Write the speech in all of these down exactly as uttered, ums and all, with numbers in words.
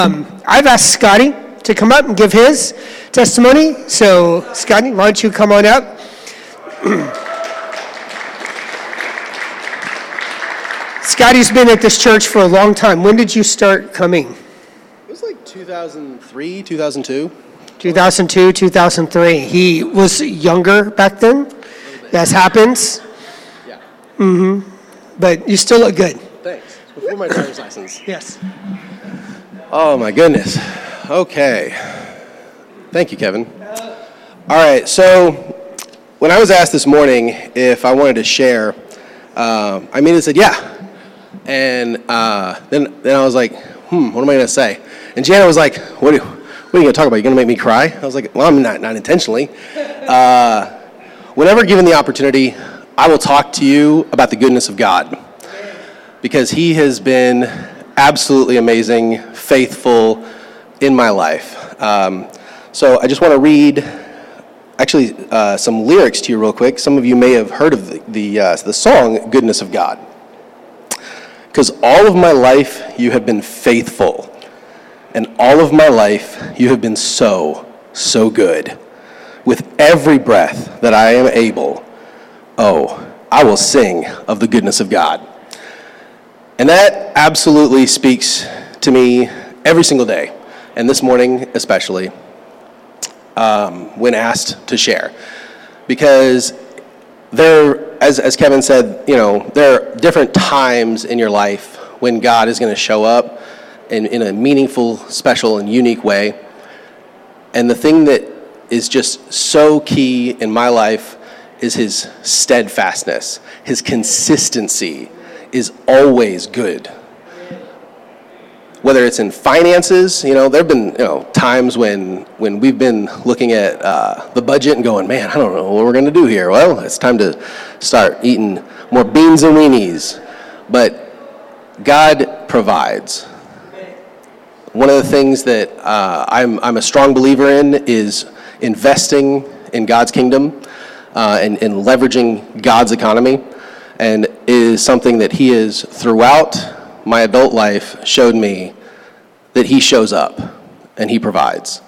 I've asked Scotty to come up and give his testimony. So, Scotty, why don't you come on up? Scotty's been at this church for a long time. When did you start coming? It was like two thousand three, two thousand two. two thousand two, two thousand three. He was younger back then. That happens. Yeah. Mm-hmm. But you still look good. Thanks. Before my driver's license. Yes. Oh, my goodness. Okay. Thank you, Kevin. All right, so when I was asked this morning if I wanted to share, uh, I immediately said, yeah. And uh, then then I was like, hmm, what am I going to say? And Jana was like, what are you, what are you going to talk about? You going to make me cry? I was like, well, I'm not, not intentionally. Uh, whenever given the opportunity, I will talk to you about the goodness of God, because he has been absolutely amazing, faithful in my life. Um, so I just want to read actually uh, some lyrics to you real quick. Some of you may have heard of the the, uh, the song Goodness of God. Because all of my life you have been faithful, and all of my life you have been so, so good. With every breath that I am able, oh, I will sing of the goodness of God. And that absolutely speaks to me every single day, and this morning especially, um, when asked to share. Because there, as, as Kevin said, you know, there are different times in your life when God is going to show up in, in a meaningful, special, and unique way. And the thing that is just so key in my life is his steadfastness. His consistency is always good. Whether it's in finances, you know, there have been, you know, times when when we've been looking at uh, the budget and going, man, I don't know what we're going to do here. Well, it's time to start eating more beans and weenies. But God provides. One of the things that uh, I'm I'm a strong believer in is investing in God's kingdom uh, and, and leveraging God's economy, and is something that he is throughout my adult life showed me that he shows up and he provides.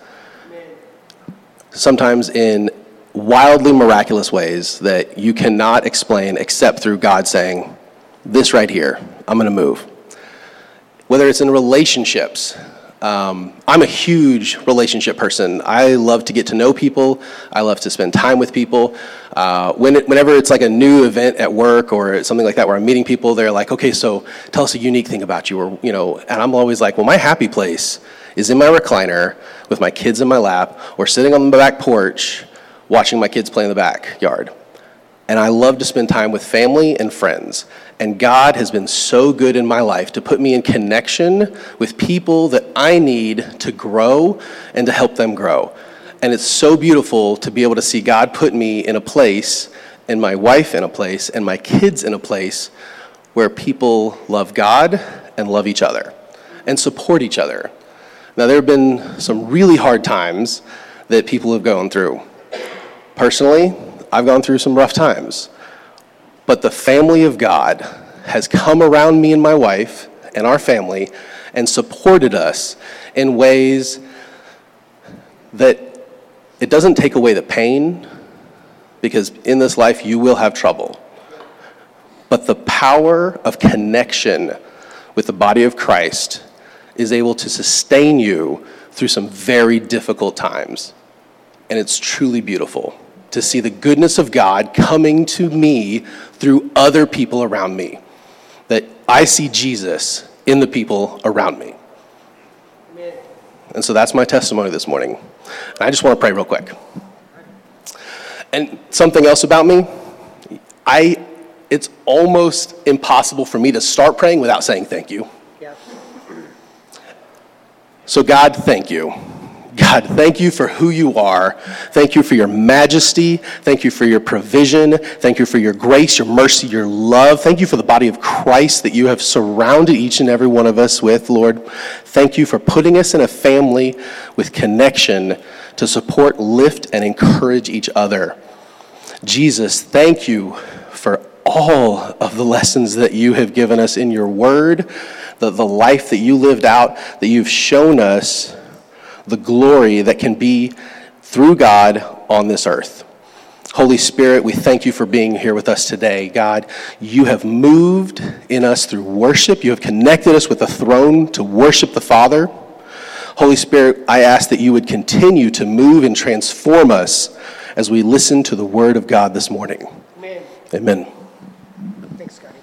Sometimes in wildly miraculous ways that you cannot explain except through God saying, this right here, I'm going to move. Whether it's in relationships, um, I'm a huge relationship person. I love to get to know people. I love to spend time with people. Uh, when it, whenever it's like a new event at work or something like that where I'm meeting people, they're like, okay, so tell us a unique thing about you, or, you know, and I'm always like, well, my happy place is in my recliner with my kids in my lap or sitting on the back porch watching my kids play in the backyard. And I love to spend time with family and friends. And God has been so good in my life to put me in connection with people that I need to grow and to help them grow. And it's so beautiful to be able to see God put me in a place, and my wife in a place, and my kids in a place where people love God and love each other and support each other. Now, there have been some really hard times that people have gone through. Personally, I've gone through some rough times. But the family of God has come around me and my wife and our family and supported us in ways that it doesn't take away the pain, because in this life you will have trouble. But the power of connection with the body of Christ is able to sustain you through some very difficult times. And it's truly beautiful to see the goodness of God coming to me through other people around me. That I see Jesus in the people around me. Amen. And so that's my testimony this morning. And I just want to pray real quick. And something else about me, I it's almost impossible for me to start praying without saying thank you. Yeah. So God, thank you. God, thank you for who you are. Thank you for your majesty. Thank you for your provision. Thank you for your grace, your mercy, your love. Thank you for the body of Christ that you have surrounded each and every one of us with, Lord. Thank you for putting us in a family with connection to support, lift, and encourage each other. Jesus, thank you for all of the lessons that you have given us in your word, the, the life that you lived out, that you've shown us the glory that can be through God on this earth. Holy Spirit, we thank you for being here with us today. God, you have moved in us through worship. You have connected us with the throne to worship the Father. Holy Spirit, I ask that you would continue to move and transform us as we listen to the word of God this morning. Amen. Amen. Thanks, Scotty.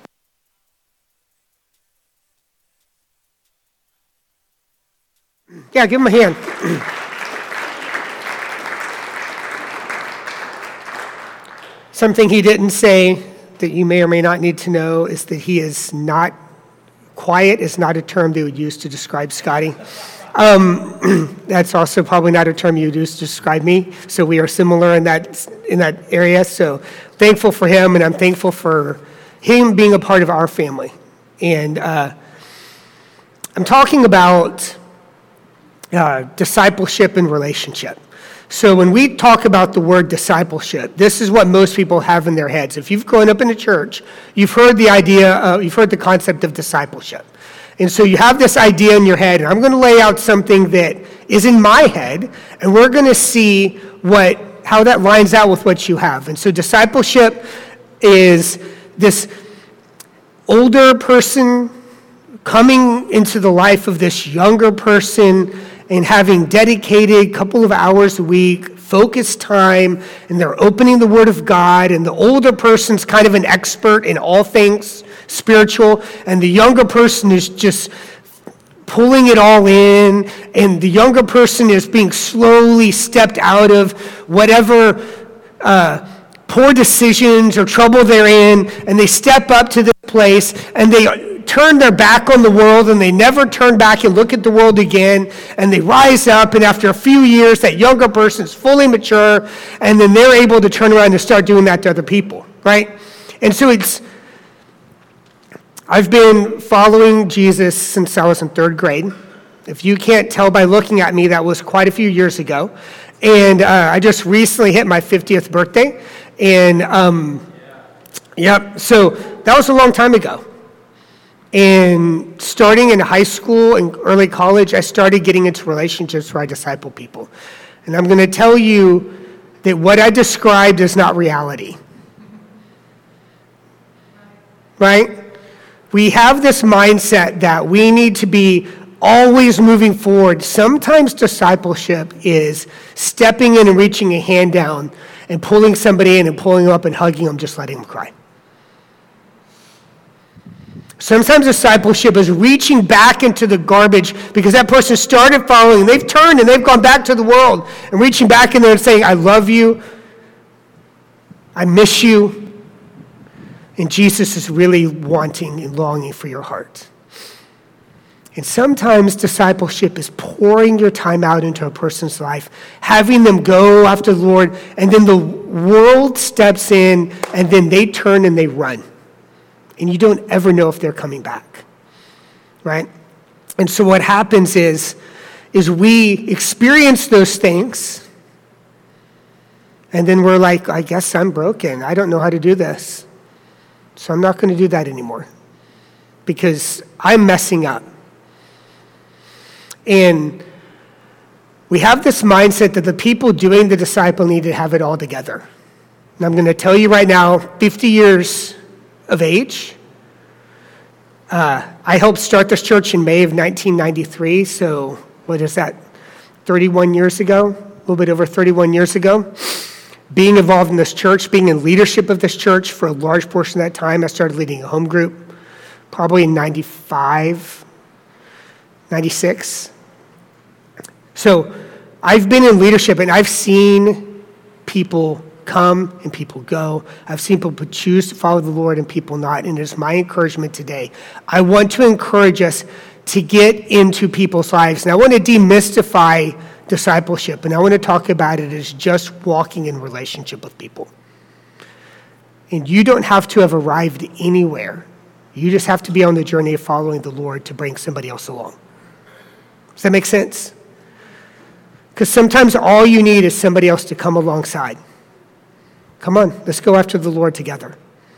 Yeah, give him a hand. Something he didn't say that you may or may not need to know is that he is not, quiet is not a term they would use to describe Scotty. Um, that's also probably not a term you would use to describe me. So we are similar in that in that area. So thankful for him, and I'm thankful for him being a part of our family. And uh, I'm talking about uh, discipleship and relationship. So when we talk about the word discipleship, this is what most people have in their heads. If you've grown up in a church, you've heard the idea, uh, you've heard the concept of discipleship. And so you have this idea in your head, and I'm going to lay out something that is in my head, and we're going to see what how that lines out with what you have. And so discipleship is this older person coming into the life of this younger person and having dedicated a couple of hours a week, focused time, and they're opening the Word of God, and the older person's kind of an expert in all things spiritual, and the younger person is just pulling it all in, and the younger person is being slowly stepped out of whatever uh, poor decisions or trouble they're in, and they step up to this place, and they turn their back on the world, and they never turn back and look at the world again, and they rise up, and after a few years, that younger person is fully mature, and then they're able to turn around and start doing that to other people, right? And so it's, I've been following Jesus since I was in third grade. If you can't tell by looking at me, that was quite a few years ago. And uh, I just recently hit my fiftieth birthday, and um, yep, so that was a long time ago. And starting in high school and early college, I started getting into relationships where I disciple people. And I'm going to tell you that what I described is not reality. Right? We have this mindset that we need to be always moving forward. Sometimes discipleship is stepping in and reaching a hand down and pulling somebody in and pulling them up and hugging them, just letting them cry. Sometimes discipleship is reaching back into the garbage because that person started following, and they've turned and they've gone back to the world, and reaching back in there and saying, I love you, I miss you, and Jesus is really wanting and longing for your heart. And sometimes discipleship is pouring your time out into a person's life, having them go after the Lord, and then the world steps in, and then they turn and they run. And you don't ever know if they're coming back, right? And so what happens is, is we experience those things, and then we're like, I guess I'm broken. I don't know how to do this. So I'm not going to do that anymore because I'm messing up. And we have this mindset that the people doing the disciple need to have it all together. And I'm going to tell you right now, fifty years of age. Uh, I helped start this church in May of nineteen ninety-three, so what is that, thirty-one years ago? A little bit over thirty-one years ago. Being involved in this church, being in leadership of this church for a large portion of that time. I started leading a home group probably in ninety-five, ninety-six. So I've been in leadership, and I've seen people come and people go. I've seen people choose to follow the Lord and people not, and it's my encouragement today. I want to encourage us to get into people's lives, and I want to demystify discipleship, and I want to talk about it as just walking in relationship with people. And you don't have to have arrived anywhere. You just have to be on the journey of following the Lord to bring somebody else along. Does that make sense? Because sometimes all you need is somebody else to come alongside. Come on, let's go after the Lord together.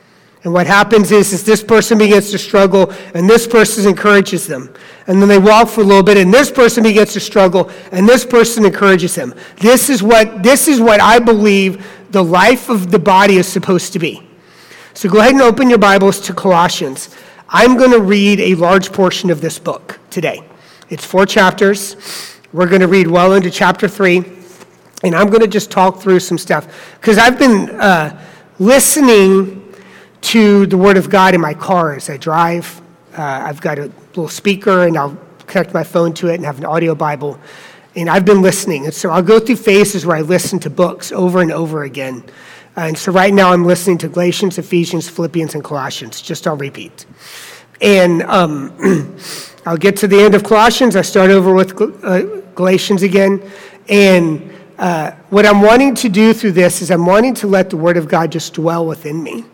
And what happens is, is this person begins to struggle, and this person encourages them. And then they walk for a little bit, and this person begins to struggle, and this person encourages them. This is what, this is what I believe the life of the body is supposed to be. So go ahead and open your Bibles to Colossians. I'm going to read a large portion of this book today. It's four chapters. We're going to read well into chapter three, and I'm going to just talk through some stuff. Because I've been uh, listening to the Word of God in my car as I drive. Uh, I've got a little speaker, and I'll connect my phone to it and have an audio Bible. And I've been listening. And so I'll go through phases where I listen to books over and over again. And so right now I'm listening to Galatians, Ephesians, Philippians, and Colossians. Just I'll repeat. And um, I'll get to the end of Colossians. I start over with uh, Galatians again. And uh, what I'm wanting to do through this is I'm wanting to let the Word of God just dwell within me.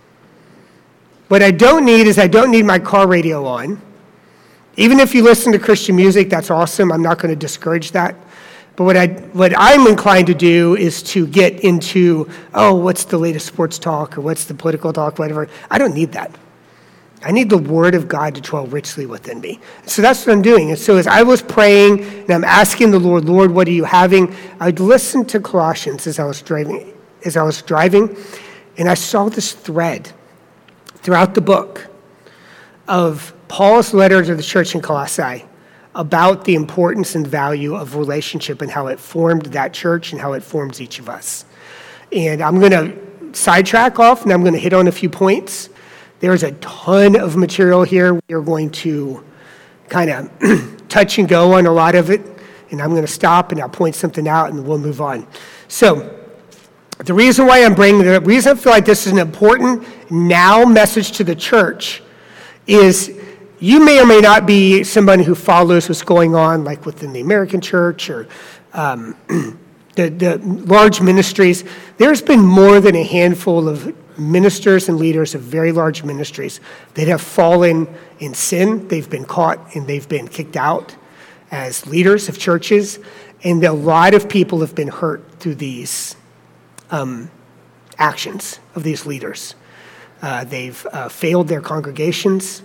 What I don't need is I don't need my car radio on. Even if you listen to Christian music, that's awesome. I'm not going to discourage that. But what, I, what I'm inclined to do is to get into, oh, what's the latest sports talk or what's the political talk, whatever. I don't need that. I need the Word of God to dwell richly within me. So that's what I'm doing. And so as I was praying and I'm asking the Lord, Lord, what are you having? I'd listen to Colossians as I was driving, as I was driving, and I saw this thread throughout the book of Paul's letter to the church in Colossae about the importance and value of relationship and how it formed that church and how it forms each of us. And I'm going to sidetrack off, and I'm going to hit on a few points. There's a ton of material here. We are going to kind of touch and go on a lot of it, and I'm going to stop, and I'll point something out, and we'll move on. So the reason why I'm bringing it up, the reason I feel like this is an important now message to the church is you may or may not be somebody who follows what's going on, like within the American church or um, the, the large ministries. There's been more than a handful of ministers and leaders of very large ministries that have fallen in sin. They've been caught and they've been kicked out as leaders of churches. And a lot of people have been hurt through these Um, actions of these leaders. Uh, they've uh, failed their congregations.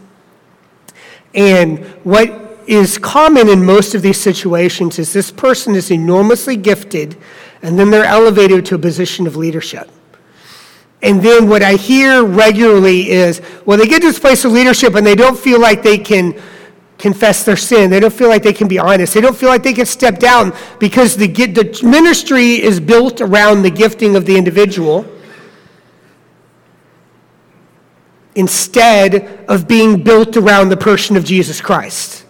And what is common in most of these situations is this person is enormously gifted, and then they're elevated to a position of leadership. And then what I hear regularly is, well, they get to this place of leadership and they don't feel like they can confess their sin. They don't feel like they can be honest. They don't feel like they can step down because the, the ministry is built around the gifting of the individual instead of being built around the person of Jesus Christ.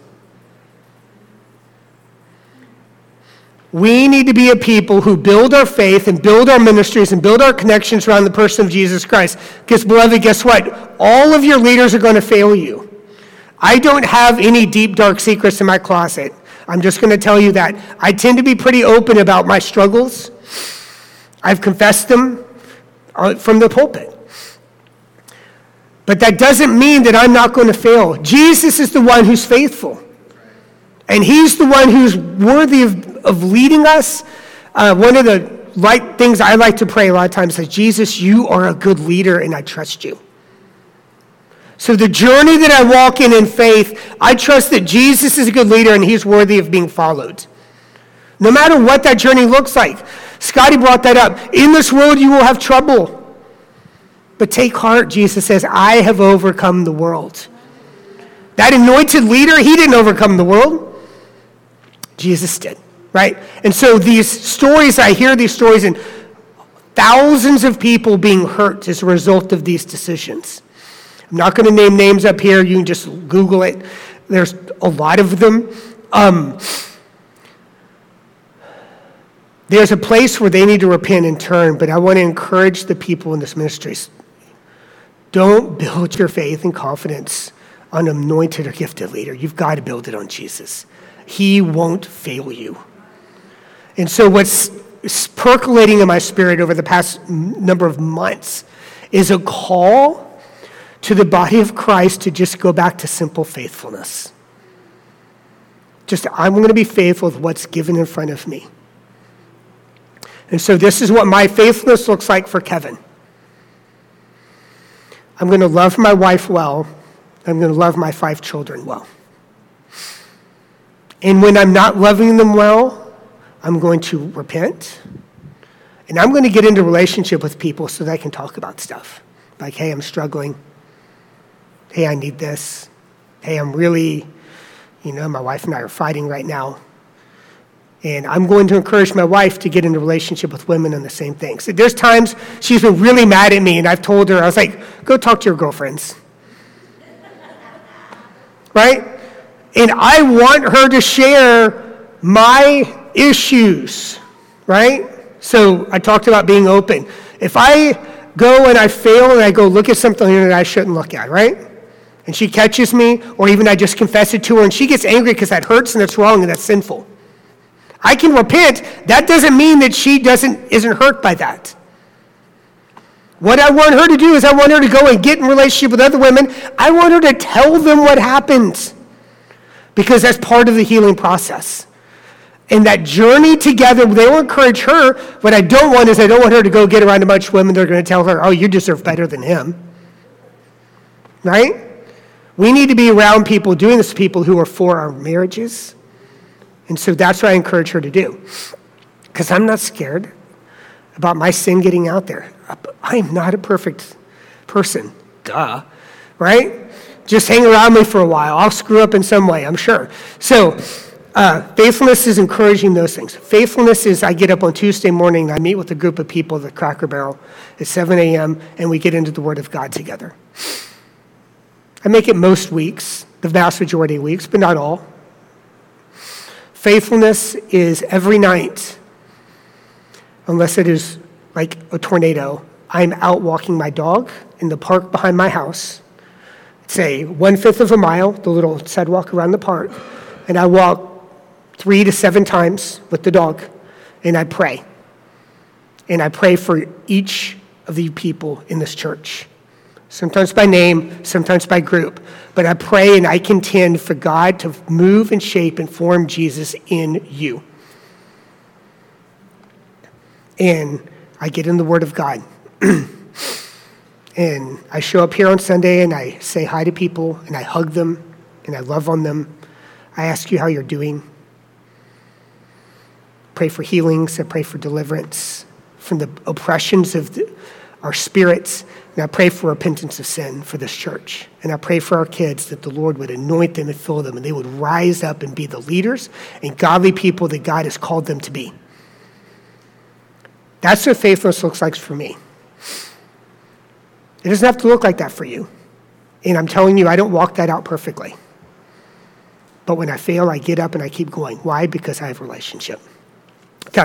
We need to be a people who build our faith and build our ministries and build our connections around the person of Jesus Christ. Because, beloved, guess what? All of your leaders are going to fail you. I don't have any deep, dark secrets in my closet. I'm just going to tell you that. I tend to be pretty open about my struggles. I've confessed them from the pulpit. But that doesn't mean that I'm not going to fail. Jesus is the one who's faithful. And he's the one who's worthy of, of leading us. Uh, one of the right things I like to pray a lot of times is, Jesus, you are a good leader and I trust you. So the journey that I walk in in faith, I trust that Jesus is a good leader and he's worthy of being followed. No matter what that journey looks like. Scotty brought that up. In this world you will have trouble. But take heart, Jesus says, I have overcome the world. That anointed leader, he didn't overcome the world. Jesus did, right? And so these stories, I hear these stories and thousands of people being hurt as a result of these decisions. I'm not going to name names up here. You can just Google it. There's a lot of them. Um, there's a place where they need to repent and turn, but I want to encourage the people in this ministry. Don't build your faith and confidence on an anointed or gifted leader. You've got to build it on Jesus. He won't fail you. And so what's percolating in my spirit over the past number of months is a call to the body of Christ to just go back to simple faithfulness. Just, I'm going to be faithful with what's given in front of me. And so this is what my faithfulness looks like for Kevin. I'm going to love my wife well. I'm going to love my five children well. And when I'm not loving them well, I'm going to repent. And I'm going to get into relationship with people so that I can talk about stuff. Like, hey, I'm struggling. Hey, I need this. Hey, I'm really, you know, my wife and I are fighting right now. And I'm going to encourage my wife to get into relationship with women on the same thing. So there's times she's been really mad at me, and I've told her, I was like, go talk to your girlfriends. Right? And I want her to share my issues, right? So I talked about being open. If I go and I fail and I go look at something that I shouldn't look at, right? And she catches me, or even I just confess it to her, and she gets angry because that hurts and it's wrong and that's sinful. I can repent. That doesn't mean that she doesn't isn't hurt by that. What I want her to do is I want her to go and get in relationship with other women. I want her to tell them what happened, because that's part of the healing process. And that journey together, they will encourage her. What I don't want is I don't want her to go get around a bunch of women. They're going to tell her, oh, you deserve better than him. Right? We need to be around people, doing this to people who are for our marriages. And so that's what I encourage her to do. Because I'm not scared about my sin getting out there. I am not a perfect person. Duh. Right? Just hang around me for a while. I'll screw up in some way, I'm sure. So uh, faithfulness is encouraging those things. Faithfulness is I get up on Tuesday morning and I meet with a group of people at the Cracker Barrel at seven a.m. and we get into the Word of God together. I make it most weeks, the vast majority of weeks, but not all. Faithfulness is every night, unless it is like a tornado, I'm out walking my dog in the park behind my house. It's a one-fifth of a mile, the little sidewalk around the park, and I walk three to seven times with the dog, and I pray. And I pray for each of the people in this church. Sometimes by name, sometimes by group. But I pray and I contend for God to move and shape and form Jesus in you. And I get in the Word of God. And I show up here on Sunday and I say hi to people and I hug them and I love on them. I ask you how you're doing. Pray for healings. I pray for deliverance from the oppressions of the, our spirits. And I pray for repentance of sin for this church. And I pray for our kids that the Lord would anoint them and fill them and they would rise up and be the leaders and godly people that God has called them to be. That's what faithfulness looks like for me. It doesn't have to look like that for you. And I'm telling you, I don't walk that out perfectly. But when I fail, I get up and I keep going. Why? Because I have a relationship. Okay.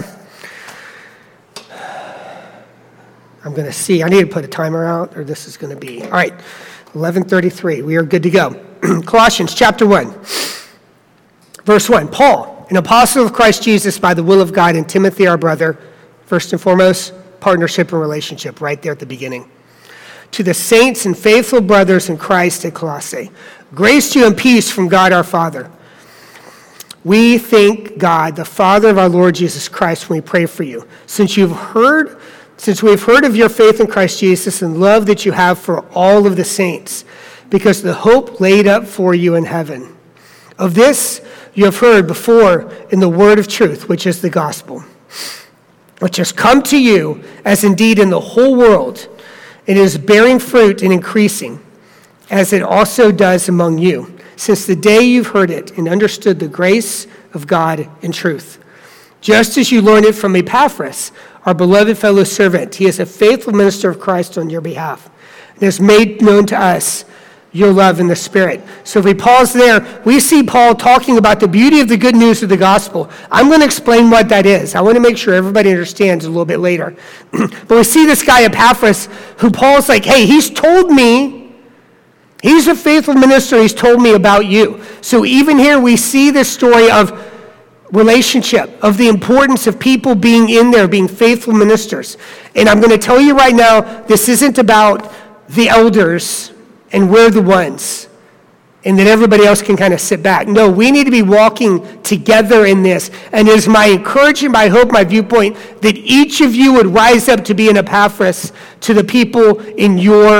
I'm going to see. I need to put a timer out, or this is going to be. All right, eleven thirty-three. We are good to go. Colossians chapter one, verse one. Paul, an apostle of Christ Jesus by the will of God, and Timothy, our brother, first and foremost, partnership and relationship right there at the beginning. To the saints and faithful brothers in Christ at Colossae, grace to you and peace from God our Father. We thank God, the Father of our Lord Jesus Christ, when we pray for you. Since you've heard, since we've heard of your faith in Christ Jesus and love that you have for all of the saints, because the hope laid up for you in heaven. Of this you have heard before in the word of truth, which is the gospel, which has come to you, as indeed in the whole world, it is bearing fruit and increasing, as it also does among you, since the day you've heard it and understood the grace of God in truth. Just as you learned it from Epaphras, our beloved fellow servant. He is a faithful minister of Christ on your behalf, and has made known to us your love in the Spirit. So if we pause there, we see Paul talking about the beauty of the good news of the gospel. I'm going to explain what that is. I want to make sure everybody understands a little bit later. But we see this guy Epaphras, who Paul's like, hey, he's told me, he's a faithful minister, he's told me about you. So even here we see this story of relationship, of the importance of people being in there, being faithful ministers. And I'm going to tell you right now, this isn't about the elders and we're the ones, and then everybody else can kind of sit back. No, we need to be walking together in this. And it is my encouragement, my hope, my viewpoint, that each of you would rise up to be an Epaphras to the people in your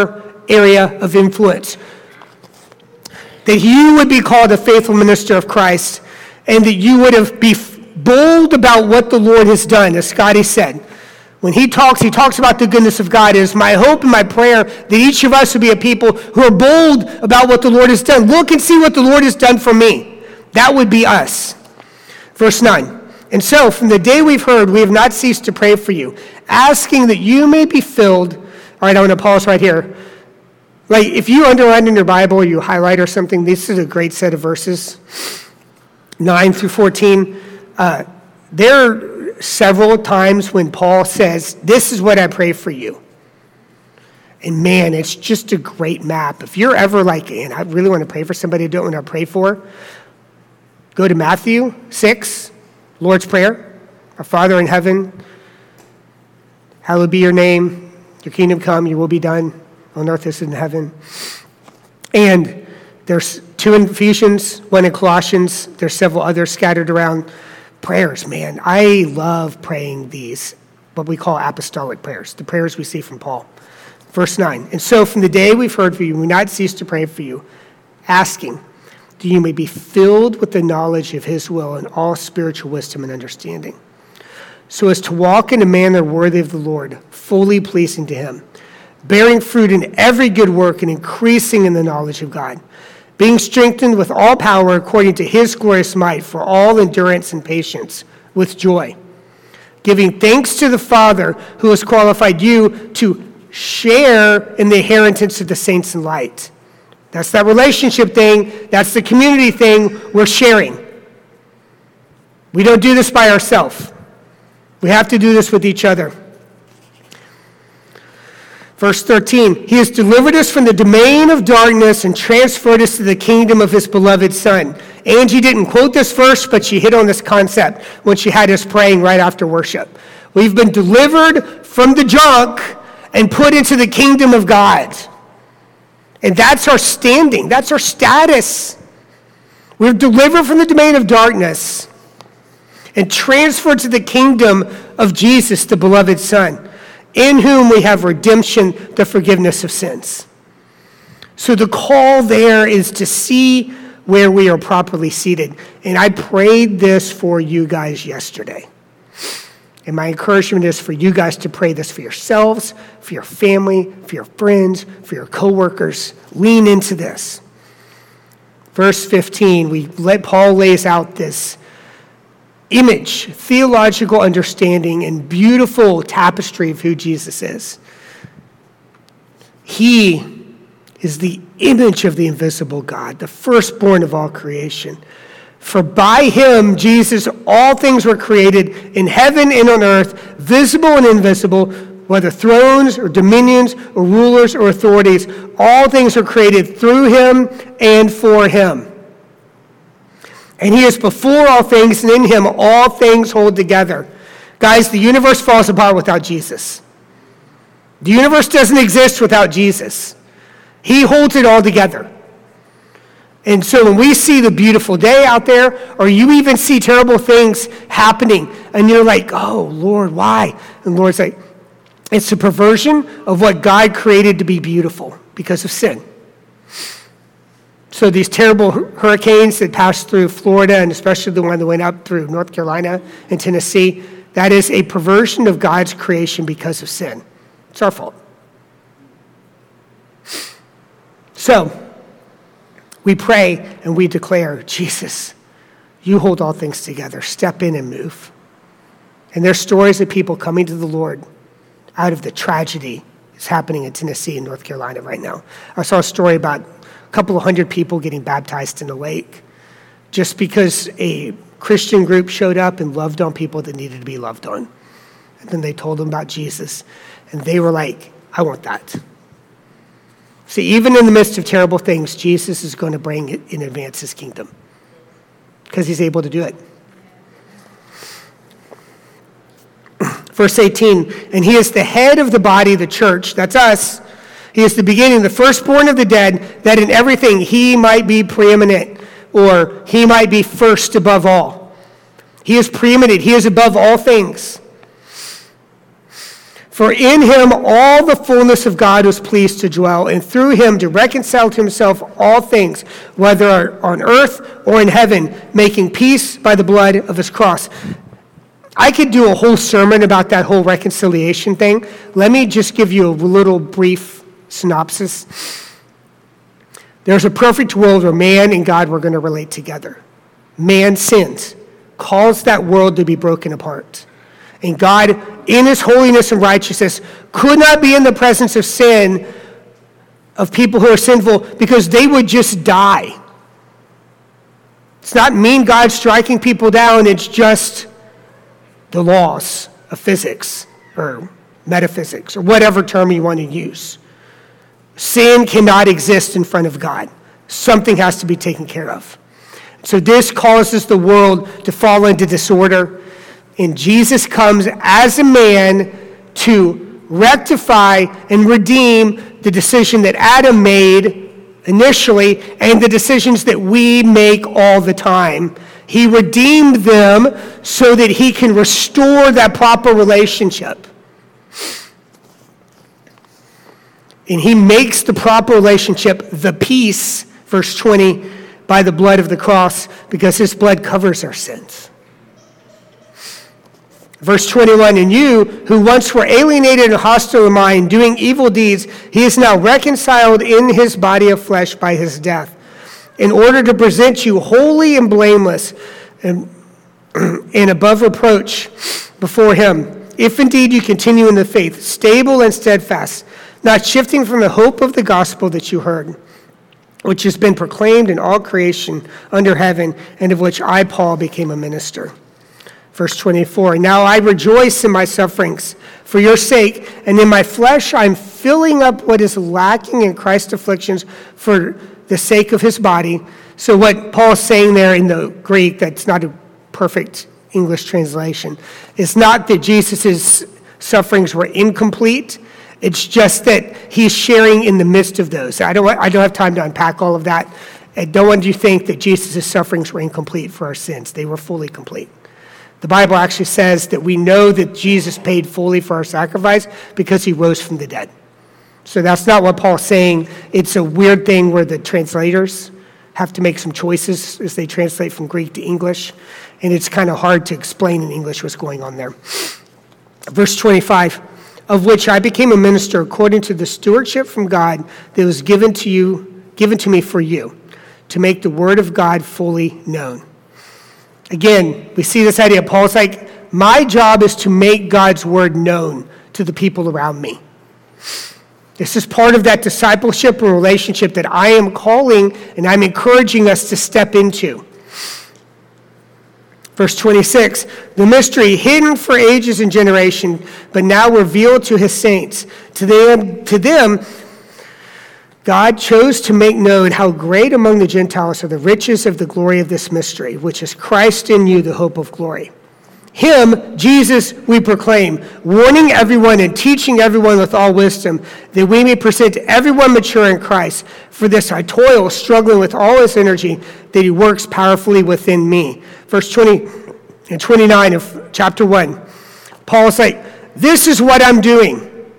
area of influence. That you would be called a faithful minister of Christ, and that you would have be bold about what the Lord has done, as Scotty said. When he talks, he talks about the goodness of God. It is my hope and my prayer that each of us would be a people who are bold about what the Lord has done. Look and see what the Lord has done for me. That would be us. Verse nine. And so, from the day we've heard, we have not ceased to pray for you, asking that you may be filled. All right, I want to pause right here. Like, if you underline in your Bible or you highlight or something, this is a great set of verses. nine through fourteen. Uh, there several times when Paul says, this is what I pray for you. And man, it's just a great map. If you're ever like, and I really want to pray for somebody I don't want to pray for, go to Matthew six, Lord's Prayer. Our Father in heaven, hallowed be your name. Your kingdom come, your will be done on earth as in heaven. And there's two in Ephesians, one in Colossians. There's several others scattered around. Prayers, man. I love praying these, what we call apostolic prayers, the prayers we see from Paul. Verse nine, and so from the day we've heard for you, we not cease to pray for you, asking that you may be filled with the knowledge of his will and all spiritual wisdom and understanding, so as to walk in a manner worthy of the Lord, fully pleasing to him, bearing fruit in every good work and increasing in the knowledge of God, being strengthened with all power according to his glorious might for all endurance and patience with joy, giving thanks to the Father who has qualified you to share in the inheritance of the saints in light. That's that relationship thing. That's the community thing. We're sharing. We don't do this by ourselves. We have to do this with each other. Verse thirteen, he has delivered us from the domain of darkness and transferred us to the kingdom of his beloved Son. Angie didn't quote this verse, but she hit on this concept when she had us praying right after worship. We've been delivered from the junk and put into the kingdom of God. And that's our standing. That's our status. We're delivered from the domain of darkness and transferred to the kingdom of Jesus, the beloved Son, in whom we have redemption, the forgiveness of sins. So the call there is to see where we are properly seated. And I prayed this for you guys yesterday. And my encouragement is for you guys to pray this for yourselves, for your family, for your friends, for your coworkers. Lean into this. Verse fifteen, we let Paul lays out this image, theological understanding, and beautiful tapestry of who Jesus is. He is the image of the invisible God, the firstborn of all creation. For by him, Jesus, all things were created in heaven and on earth, visible and invisible, whether thrones or dominions or rulers or authorities. All things were created through him and for him. And he is before all things, and in him all things hold together. Guys, the universe falls apart without Jesus. The universe doesn't exist without Jesus. He holds it all together. And so when we see the beautiful day out there, or you even see terrible things happening, and you're like, oh, Lord, why? And the Lord's like, it's a perversion of what God created to be beautiful because of sin. So these terrible hurricanes that passed through Florida, and especially the one that went up through North Carolina and Tennessee, that is a perversion of God's creation because of sin. It's our fault. So we pray and we declare, Jesus, you hold all things together. Step in and move. And there's stories of people coming to the Lord out of the tragedy that's happening in Tennessee and North Carolina right now. I saw a story about a couple of hundred people getting baptized in a lake just because a Christian group showed up and loved on people that needed to be loved on. And then they told them about Jesus. And they were like, I want that. See, even in the midst of terrible things, Jesus is going to bring it and advance his kingdom because he's able to do it. Verse eighteen, and he is the head of the body, the church. That's us. He is the beginning, the firstborn of the dead, that in everything he might be preeminent, or he might be first above all. He is preeminent. He is above all things. For in him all the fullness of God was pleased to dwell, and through him to reconcile to himself all things, whether on earth or in heaven, making peace by the blood of his cross. I could do a whole sermon about that whole reconciliation thing. Let me just give you a little brief synopsis. There's a perfect world where man and God were going to relate together. Man sins, caused that world to be broken apart. And God, in his holiness and righteousness, could not be in the presence of sin, of people who are sinful, because they would just die. It's not mean God striking people down, it's just the laws of physics or metaphysics or whatever term you want to use. Sin cannot exist in front of God. Something has to be taken care of. So this causes the world to fall into disorder, and Jesus comes as a man to rectify and redeem the decision that Adam made initially and the decisions that we make all the time. He redeemed them so that he can restore that proper relationship. And he makes the proper relationship the peace, verse twenty, by the blood of the cross, because his blood covers our sins. Verse twenty-one, and you who once were alienated and hostile in mind, doing evil deeds, he is now reconciled in his body of flesh by his death, in order to present you holy and blameless and, and above reproach before him. If indeed you continue in the faith, stable and steadfast, not shifting from the hope of the gospel that you heard, which has been proclaimed in all creation under heaven, and of which I, Paul, became a minister. Verse twenty-four, now I rejoice in my sufferings for your sake, and in my flesh I'm filling up what is lacking in Christ's afflictions for the sake of his body. So what Paul's saying there in the Greek, that's not a perfect English translation, is not that Jesus' sufferings were incomplete. It's just that he's sharing in the midst of those. I don't, I don't have time to unpack all of that. I don't want you to think that Jesus' sufferings were incomplete for our sins. They were fully complete. The Bible actually says that we know that Jesus paid fully for our sacrifice because he rose from the dead. So that's not what Paul's saying. It's a weird thing where the translators have to make some choices as they translate from Greek to English, and it's kind of hard to explain in English what's going on there. Verse twenty-five, of which I became a minister according to the stewardship from God that was given to you, given to me for you, to make the word of God fully known. Again, we see this idea. Paul's like, my job is to make God's word known to the people around me. This is part of that discipleship and relationship that I am calling and I'm encouraging us to step into. Verse twenty-six, the mystery hidden for ages and generations, but now revealed to his saints. To them, to them, God chose to make known how great among the Gentiles are the riches of the glory of this mystery, which is Christ in you, the hope of glory. Him, Jesus, we proclaim, warning everyone and teaching everyone with all wisdom, that we may present everyone mature in Christ. For this I toil, struggling with all his energy, that he works powerfully within me. Verse twenty and twenty-nine of chapter one, Paul's like, this is what I'm doing.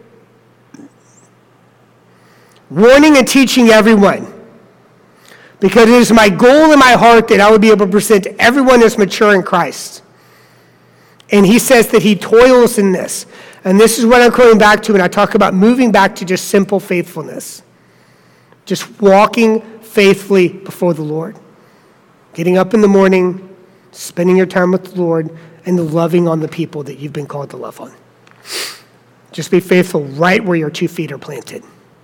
Warning and teaching everyone. Because it is my goal in my heart that I would be able to present everyone as mature in Christ. And he says that he toils in this. And this is what I'm coming back to when I talk about moving back to just simple faithfulness. Just walking faithfully before the Lord. Getting up in the morning, spending your time with the Lord, and loving on the people that you've been called to love on. Just be faithful right where your two feet are planted.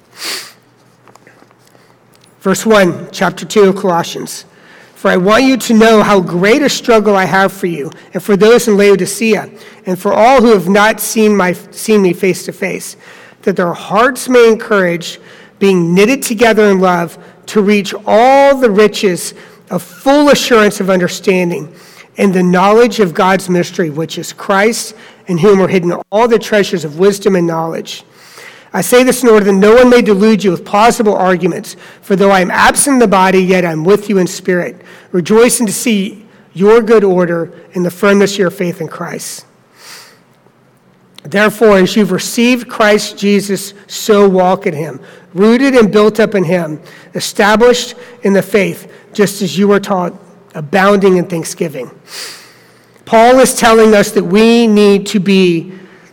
Verse one, chapter two of Colossians. For I want you to know how great a struggle I have for you, and for those in Laodicea, and for all who have not seen my seen me face to face, that their hearts may encourage, being knitted together in love, to reach all the riches of full assurance of understanding, and the knowledge of God's mystery, which is Christ, in whom are hidden all the treasures of wisdom and knowledge. I say this in order that no one may delude you with plausible arguments. For though I am absent in the body, yet I am with you in spirit, rejoicing to see your good order and the firmness of your faith in Christ. Therefore, as you've received Christ Jesus, so walk in him, rooted and built up in him, established in the faith, just as you were taught, abounding in thanksgiving. Paul is telling us that we need to be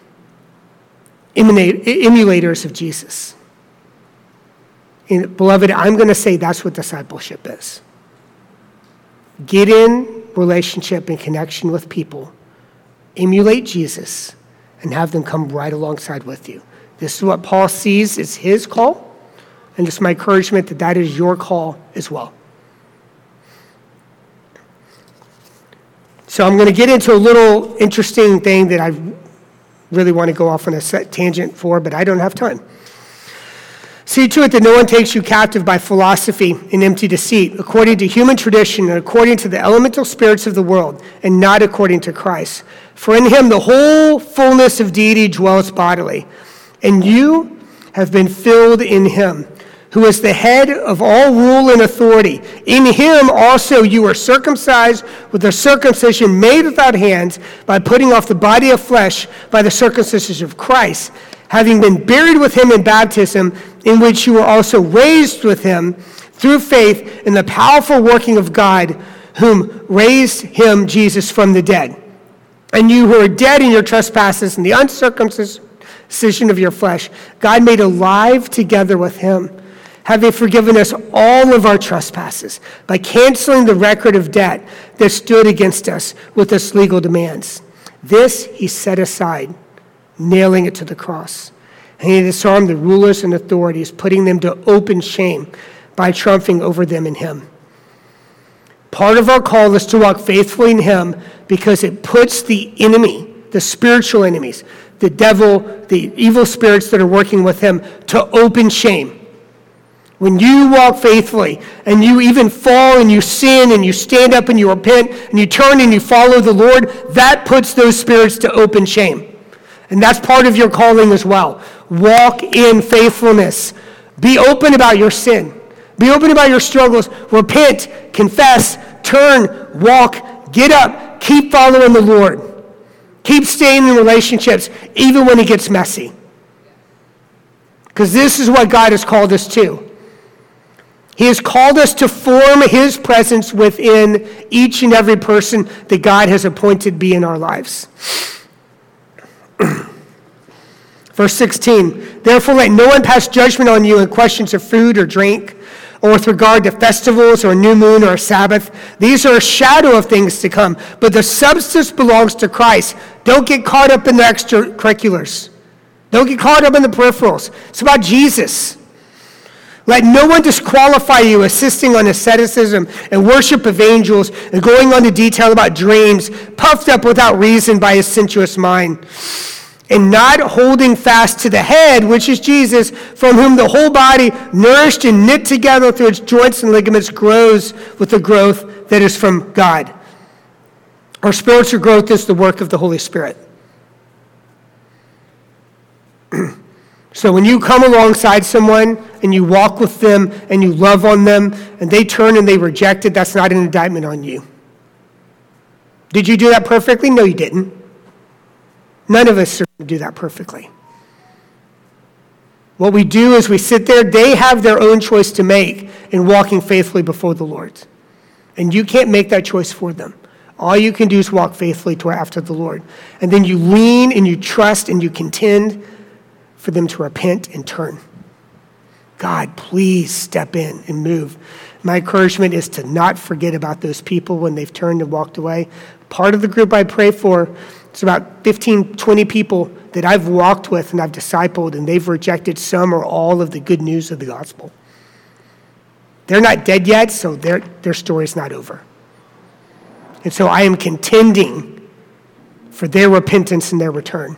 emulators of Jesus. And beloved, I'm going to say that's what discipleship is. Get in relationship and connection with people, emulate Jesus, and have them come right alongside with you. This is what Paul sees as his call, and it's my encouragement that that is your call as well. So I'm going to get into a little interesting thing that I really want to go off on a set tangent for, but I don't have time. See to it that no one takes you captive by philosophy and empty deceit, according to human tradition and according to the elemental spirits of the world, and not according to Christ. For in him the whole fullness of deity dwells bodily, and you have been filled in him, who is the head of all rule and authority. In him also you are circumcised with a circumcision made without hands, by putting off the body of flesh by the circumcision of Christ, having been buried with him in baptism, in which you were also raised with him through faith in the powerful working of God, whom raised him, Jesus, from the dead. And you who are dead in your trespasses and the uncircumcision of your flesh, God made alive together with him, having forgiven us all of our trespasses by canceling the record of debt that stood against us with its legal demands. This he set aside, nailing it to the cross. And he disarmed the rulers and authorities, putting them to open shame by triumphing over them in him. Part of our call is to walk faithfully in him because it puts the enemy, the spiritual enemies, the devil, the evil spirits that are working with him, to open shame. When you walk faithfully and you even fall and you sin and you stand up and you repent and you turn and you follow the Lord, that puts those spirits to open shame. And that's part of your calling as well. Walk in faithfulness. Be open about your sin. Be open about your struggles. Repent, confess, turn, walk, get up, keep following the Lord. Keep staying in relationships even when it gets messy. Because this is what God has called us to. He has called us to form his presence within each and every person that God has appointed be in our lives. Verse sixteen, therefore let no one pass judgment on you in questions of food or drink, or with regard to festivals or a new moon or a Sabbath. These are a shadow of things to come, but the substance belongs to Christ. Don't get caught up in the extracurriculars. Don't get caught up in the peripherals. It's about Jesus. Let no one disqualify you, insisting on asceticism and worship of angels and going on to detail about dreams, puffed up without reason by his sensuous mind, and not holding fast to the head, which is Jesus, from whom the whole body, nourished and knit together through its joints and ligaments, grows with the growth that is from God. Our spiritual growth is the work of the Holy Spirit. So when you come alongside someone and you walk with them and you love on them and they turn and they reject it, that's not an indictment on you. Did you do that perfectly? No, you didn't. None of us do that perfectly. What we do is we sit there. They have their own choice to make in walking faithfully before the Lord. And you can't make that choice for them. All you can do is walk faithfully to after the Lord. And then you lean and you trust and you contend for them to repent and turn. God, please step in and move. My encouragement is to not forget about those people when they've turned and walked away. Part of the group I pray for, it's about fifteen, twenty people that I've walked with and I've discipled, and they've rejected some or all of the good news of the gospel. They're not dead yet, so their, their story's not over. And so I am contending for their repentance and their return.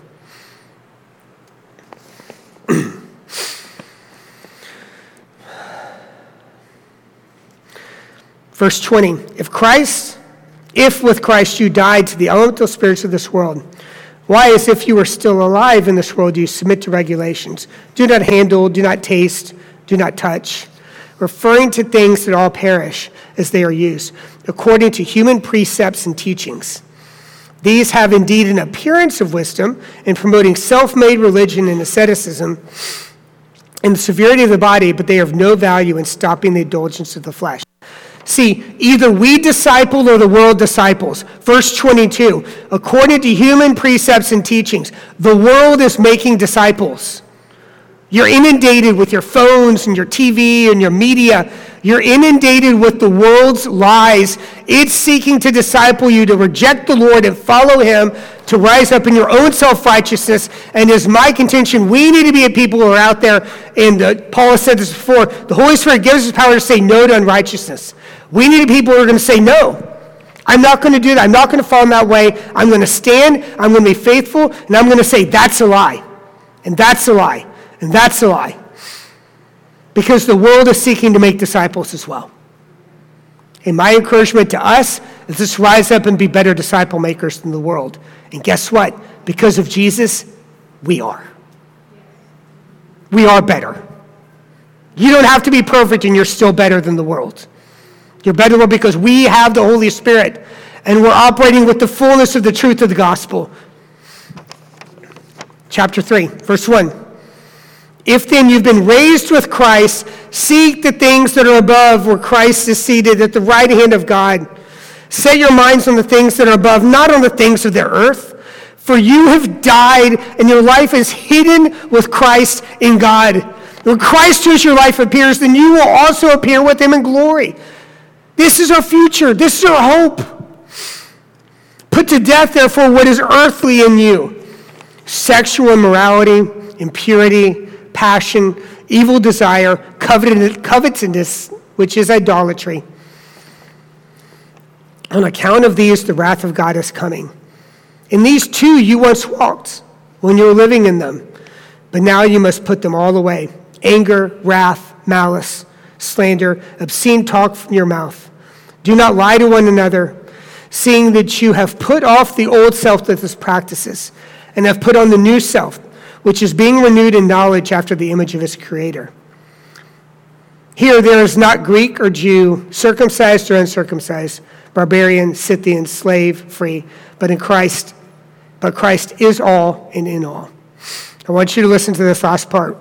Verse twenty, if Christ, if with Christ you died to the elemental spirits of this world, why, as if you were still alive in this world, do you submit to regulations? Do not handle, do not taste, do not touch, referring to things that all perish as they are used, according to human precepts and teachings. These have indeed an appearance of wisdom in promoting self-made religion and asceticism and the severity of the body, but they have no value in stopping the indulgence of the flesh. See, either we disciple or the world disciples. Verse twenty-two, according to human precepts and teachings, the world is making disciples. You're inundated with your phones and your T V and your media. You're inundated with the world's lies. It's seeking to disciple you to reject the Lord and follow him, to rise up in your own self-righteousness. And as my contention, we need to be a people who are out there, and uh, Paul has said this before, the Holy Spirit gives us power to say no to unrighteousness. We need people who are going to say no. I'm not going to do that. I'm not going to fall in that way. I'm going to stand. I'm going to be faithful. And I'm going to say, that's a lie. And that's a lie. And that's a lie. Because the world is seeking to make disciples as well. And my encouragement to us is let's rise up and be better disciple makers than the world. And guess what? Because of Jesus, we are. We are better. You don't have to be perfect and you're still better than the world. You're better because we have the Holy Spirit and we're operating with the fullness of the truth of the gospel. Chapter three, verse one. If then you've been raised with Christ, seek the things that are above where Christ is seated at the right hand of God. Set your minds on the things that are above, not on the things of the earth. For you have died and your life is hidden with Christ in God. When Christ, who is your life, appears, then you will also appear with him in glory. This is our future. This is our hope. Put to death, therefore, what is earthly in you. Sexual immorality, impurity, passion, evil desire, covetousness, which is idolatry. On account of these, the wrath of God is coming. In these too you once walked when you were living in them, but now you must put them all away. Anger, wrath, malice, slander, obscene talk from your mouth. Do not lie to one another, seeing that you have put off the old self with its practices, and have put on the new self, which is being renewed in knowledge after the image of its creator. Here there is not Greek or Jew, circumcised or uncircumcised, barbarian, Scythian, slave, free, but in Christ, but Christ is all and in all. I want you to listen to this last part.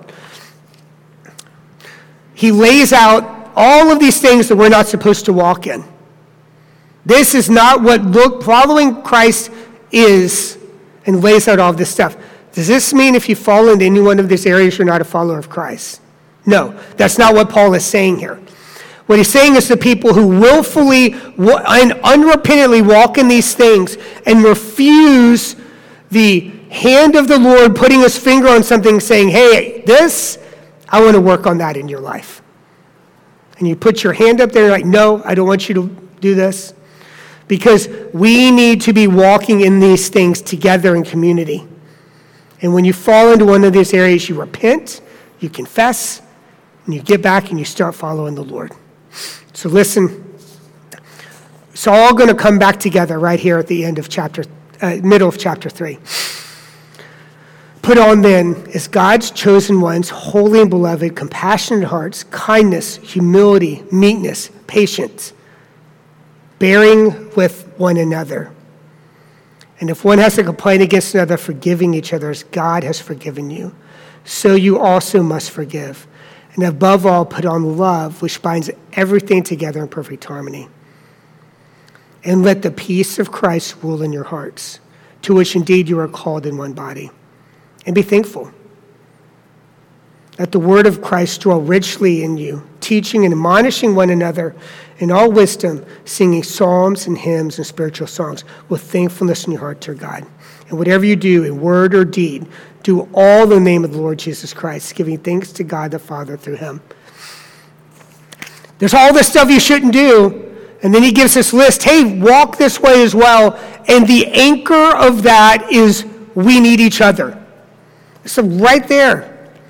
He lays out all of these things that we're not supposed to walk in. This is not what look, following Christ is, and lays out all of this stuff. Does this mean if you fall into any one of these areas, you're not a follower of Christ? No, that's not what Paul is saying here. What he's saying is the people who willfully and unrepentantly walk in these things and refuse the hand of the Lord putting his finger on something saying, hey, this, I want to work on that in your life. And you put your hand up there and you're like, no, I don't want you to do this. Because we need to be walking in these things together in community. And when you fall into one of these areas, you repent, you confess, and you get back and you start following the Lord. So listen, it's all going to come back together right here at the end of chapter, uh, middle of chapter three. Put on then, as God's chosen ones, holy and beloved, compassionate hearts, kindness, humility, meekness, patience, bearing with one another. And if one has a complaint against another, forgiving each other as God has forgiven you, so you also must forgive. And above all, put on love, which binds everything together in perfect harmony. And let the peace of Christ rule in your hearts, to which indeed you are called in one body. And be thankful. Let the word of Christ dwell richly in you, teaching and admonishing one another in all wisdom, singing psalms and hymns and spiritual songs with thankfulness in your heart to God. And whatever you do in word or deed, do all in the name of the Lord Jesus Christ, giving thanks to God the Father through him. There's all this stuff you shouldn't do. And then he gives this list. Hey, walk this way as well. And the anchor of that is we need each other. So right there.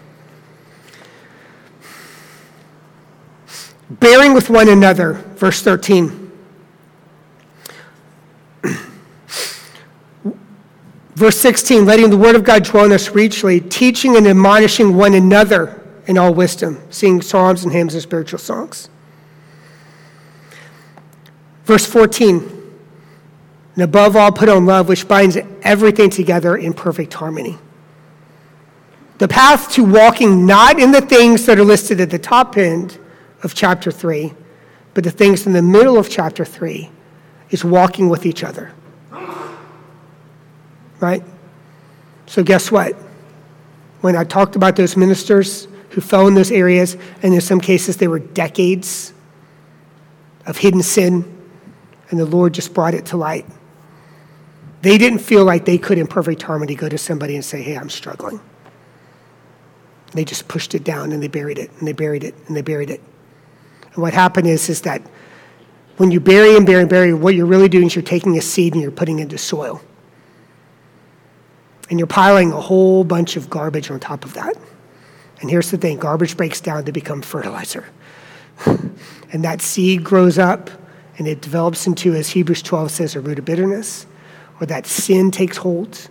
Bearing with one another, verse thirteen. Verse sixteen, letting the word of God dwell in us richly, teaching and admonishing one another in all wisdom, singing psalms and hymns and spiritual songs. Verse fourteen, And above all, put on love, which binds everything together in perfect harmony. The path to walking not in the things that are listed at the top end of chapter three, but the things in the middle of chapter three is walking with each other. Right? So guess what? When I talked about those ministers who fell in those areas, and in some cases they were decades of hidden sin, and the Lord just brought it to light. They didn't feel like they could, in perfect harmony, go to somebody and say, hey, I'm struggling. They just pushed it down, and they buried it, and they buried it, and they buried it. And what happened is, is that when you bury and bury and bury, what you're really doing is you're taking a seed and you're putting it into soil. And you're piling a whole bunch of garbage on top of that. And here's the thing, garbage breaks down to become fertilizer. And that seed grows up, and it develops into, as Hebrews twelve says, a root of bitterness, or that sin takes hold.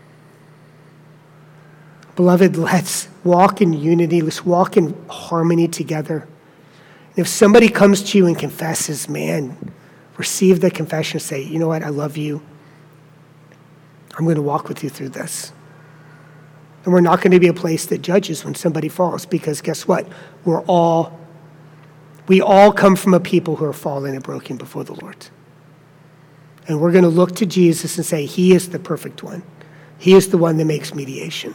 Beloved, let's walk in unity. Let's walk in harmony together. And if somebody comes to you and confesses, man, receive the confession, say, you know what, I love you. I'm going to walk with you through this. And we're not going to be a place that judges when somebody falls, because guess what? We're all, we all come from a people who are fallen and broken before the Lord. And we're going to look to Jesus and say, he is the perfect one. He is the one that makes mediation.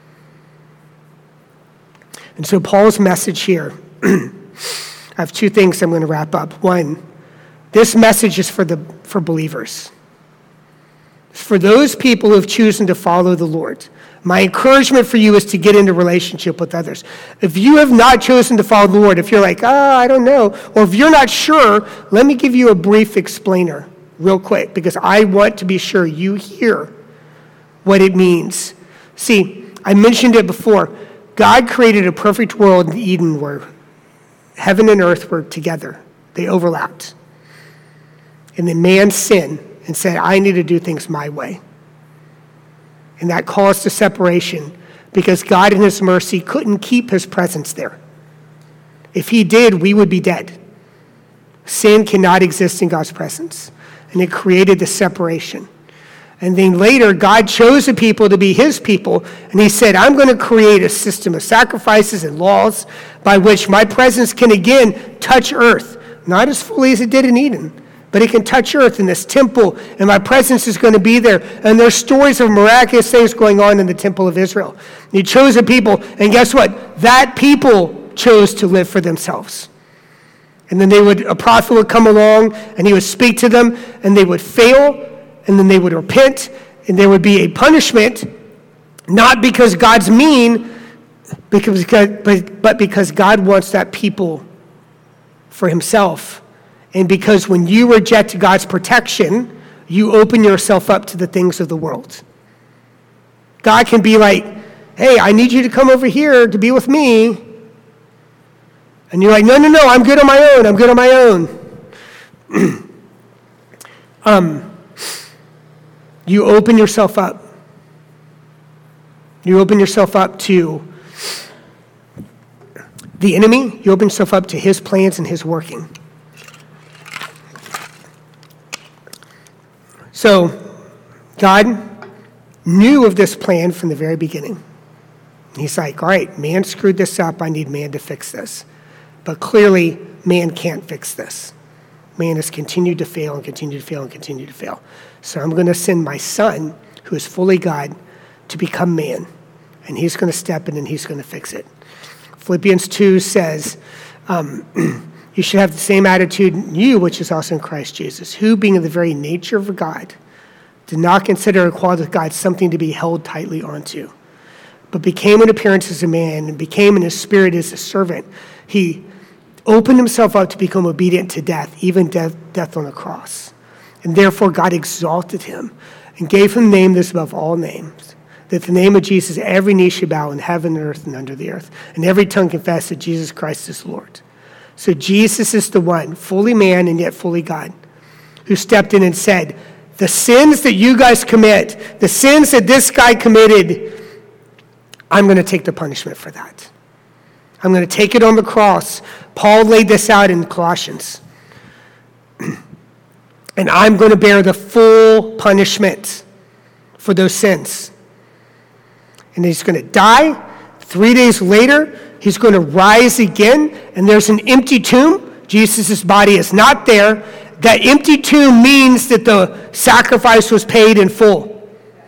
And so Paul's message here, I have two things I'm going to wrap up. One, this message is for the for believers. For those people who have chosen to follow the Lord. My encouragement for you is to get into relationship with others. If you have not chosen to follow the Lord, if you're like, ah, oh, I don't know, or if you're not sure, let me give you a brief explainer real quick, because I want to be sure you hear what it means. See, I mentioned it before. God created a perfect world in Eden where heaven and earth were together. They overlapped. And then man sinned and said, I need to do things my way. And that caused a separation because God in his mercy couldn't keep his presence there. If he did, we would be dead. Sin cannot exist in God's presence. And it created the separation. And then later, God chose a people to be his people. And he said, I'm going to create a system of sacrifices and laws by which my presence can again touch earth. Not as fully as it did in Eden, but it can touch earth in this temple, and my presence is going to be there. And there's stories of miraculous things going on in the temple of Israel. He chose a people, and guess what? That people chose to live for themselves. And then they would, a prophet would come along, and he would speak to them, and they would fail, and then they would repent, and there would be a punishment, not because God's mean, because, but, but because God wants that people for himself. And because when you reject God's protection, you open yourself up to the things of the world. God can be like, hey, I need you to come over here to be with me. And you're like, no, no, no, I'm good on my own. I'm good on my own. um, you open yourself up. You open yourself up to the enemy. You open yourself up to his plans and his working. So, God knew of this plan from the very beginning. He's like, all right, man screwed this up. I need man to fix this. But clearly, man can't fix this. Man has continued to fail and continued to fail and continued to fail. So I'm going to send my son, who is fully God, to become man. And he's going to step in and he's going to fix it. Philippians two says, um, you should have the same attitude in you, which is also in Christ Jesus, who, being of the very nature of God, did not consider equality with God something to be held tightly onto, but became in appearance as a man and became in his spirit as a servant. He opened himself up to become obedient to death, even death, death on a cross. And therefore God exalted him and gave him a name that's above all names, that the name of Jesus every knee should bow in heaven and earth and under the earth, and every tongue confess that Jesus Christ is Lord. So Jesus is the one, fully man and yet fully God, who stepped in and said, the sins that you guys commit, the sins that this guy committed, I'm going to take the punishment for that. I'm going to take it on the cross. Paul laid this out in Colossians. And I'm going to bear the full punishment for those sins. And he's going to die. Three days later, he's going to rise again, and there's an empty tomb. Jesus' body is not there. That empty tomb means that the sacrifice was paid in full.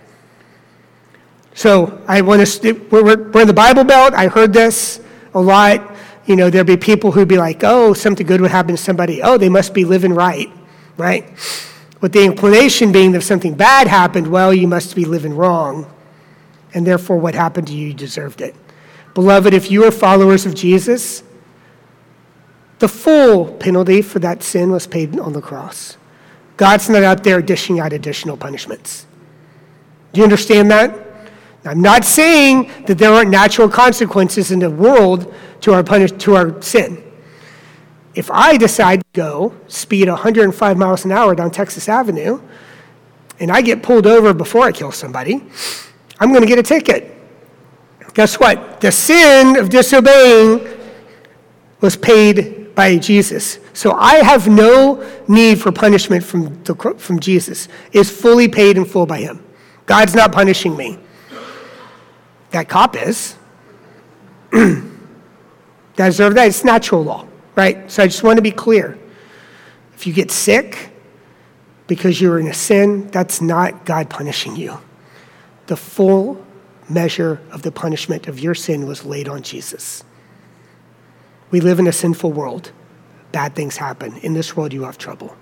So I want to, we're, we're in the Bible Belt. I heard this a lot. You know, there'd be people who'd be like, oh, something good would happen to somebody. Oh, they must be living right, right? With the inclination being that if something bad happened, well, you must be living wrong. And therefore, what happened to you, you deserved it. Beloved, if you are followers of Jesus, the full penalty for that sin was paid on the cross. God's not out there dishing out additional punishments. Do you understand that? I'm not saying that there aren't natural consequences in the world to our punish, to our sin. If I decide to go speed one hundred five miles an hour down Texas Avenue, and I get pulled over before I kill somebody, I'm going to get a ticket. Guess what? The sin of disobeying was paid by Jesus. So I have no need for punishment from, the, from Jesus. It's fully paid in full by him. God's not punishing me. That cop is. That I deserve that. It's natural law, right? So I just want to be clear. If you get sick because you're in a sin, that's not God punishing you. The full measure of the punishment of your sin was laid on Jesus. We live in a sinful world. Bad things happen. In this world, you have trouble.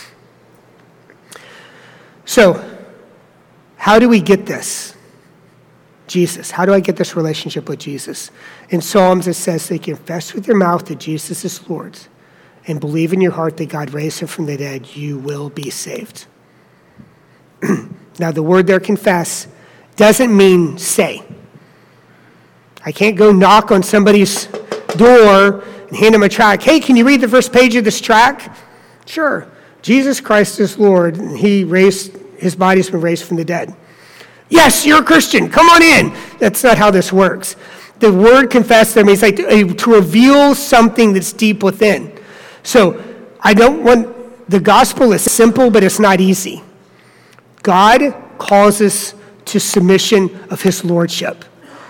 So, how do we get this? Jesus. How do I get this relationship with Jesus? In Psalms, it says they confess with your mouth that Jesus is Lord and believe in your heart that God raised him from the dead, you will be saved. Now, the word there, confess, doesn't mean say. I can't go knock on somebody's door and hand them a tract. Hey, can you read the first page of this tract? Sure. Jesus Christ is Lord, and he raised, his body's been raised from the dead. Yes, you're a Christian. Come on in. That's not how this works. The word confess there means like to, to reveal something that's deep within. So I don't want, the gospel is simple, but it's not easy. God calls us to submission of his lordship.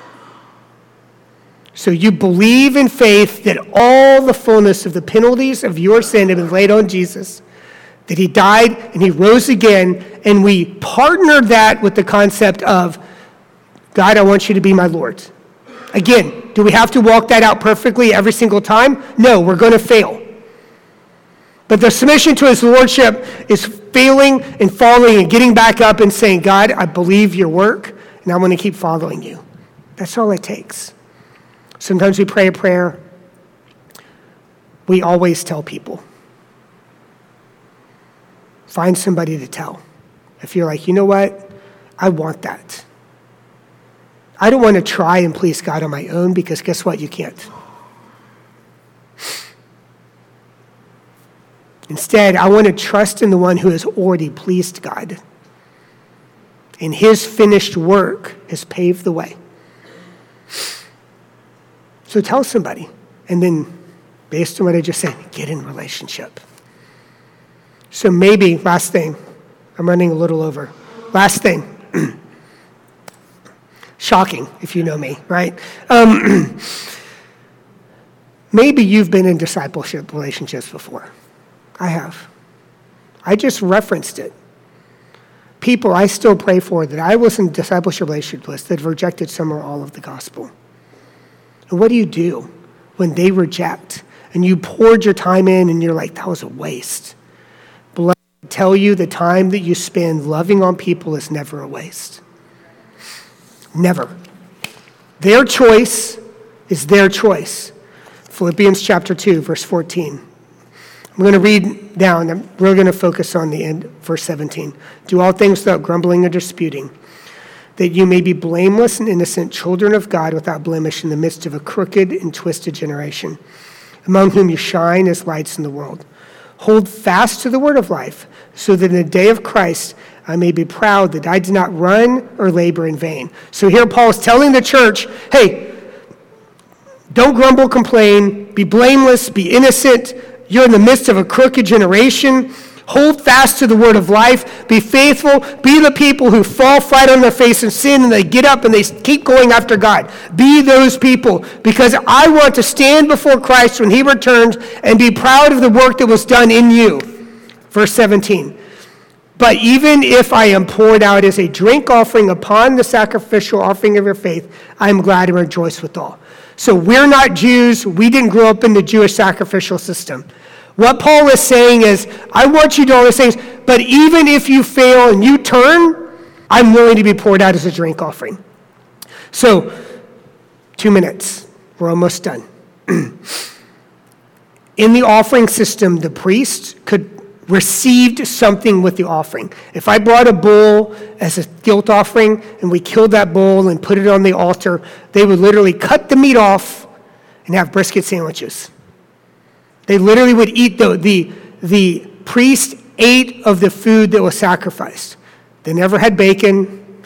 So you believe in faith that all the fullness of the penalties of your sin have been laid on Jesus, that he died and he rose again, and we partner that with the concept of, God, I want you to be my Lord. Again, do we have to walk that out perfectly every single time? No, we're going to fail. But the submission to his lordship is failing and falling and getting back up and saying, God, I believe your work, and I want to keep following you. That's all it takes. Sometimes we pray a prayer. We always tell people. Find somebody to tell. If you're like, you know what? I want that. I don't want to try and please God on my own, because guess what? You can't. Instead, I want to trust in the one who has already pleased God. And his finished work has paved the way. So tell somebody. And then, based on what I just said, get in relationship. So maybe, last thing, I'm running a little over. Last thing. Shocking, if you know me, right? Um, maybe you've been in discipleship relationships before. I have. I just referenced it. People I still pray for that I was in discipleship relationship with that rejected some or all of the gospel. And what do you do when they reject and you poured your time in and you're like, that was a waste? Beloved, I tell you, the time that you spend loving on people is never a waste. Never. Their choice is their choice. Philippians chapter two, verse fourteen. I'm going to read down. I'm really going to focus on the end, verse seventeen. Do all things without grumbling or disputing, that you may be blameless and innocent, children of God without blemish in the midst of a crooked and twisted generation, among whom you shine as lights in the world. Hold fast to the word of life, so that in the day of Christ I may be proud that I did not run or labor in vain. So here Paul is telling the church, hey, don't grumble, complain, be blameless, be innocent. You're in the midst of a crooked generation. Hold fast to the word of life. Be faithful. Be the people who fall flat on their face in sin and they get up and they keep going after God. Be those people, because I want to stand before Christ when he returns and be proud of the work that was done in you. Verse seventeen. But even if I am poured out as a drink offering upon the sacrificial offering of your faith, I am glad and rejoice with all. So we're not Jews. We didn't grow up in the Jewish sacrificial system. What Paul is saying is, I want you to do all these things, but even if you fail and you turn, I'm willing to be poured out as a drink offering. So, two minutes. We're almost done. In the offering system, the priest could received something with the offering. If I brought a bull as a guilt offering and we killed that bull and put it on the altar, they would literally cut the meat off and have brisket sandwiches. They literally would eat the, the, the priest ate of the food that was sacrificed. They never had bacon.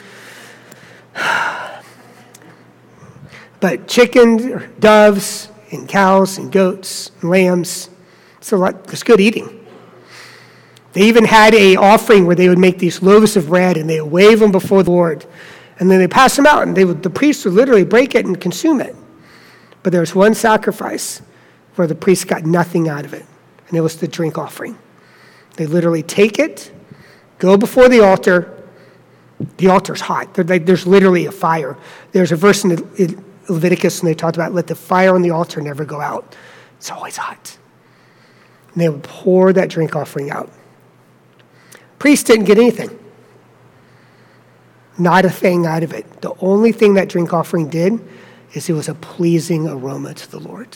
But chickens, doves, and cows, and goats, and lambs, it's a lot, it's good eating. They even had a offering where they would make these loaves of bread and they would wave them before the Lord. And then they pass them out and they would, the priest would literally break it and consume it. But there was one sacrifice where the priest got nothing out of it. And it was the drink offering. They literally take it, go before the altar. The altar's hot. Like, there's literally a fire. There's a verse in Leviticus and they talked about let the fire on the altar never go out. It's always hot. And they would pour that drink offering out. Priest didn't get anything. Not a thing out of it. The only thing that drink offering did is it was a pleasing aroma to the Lord.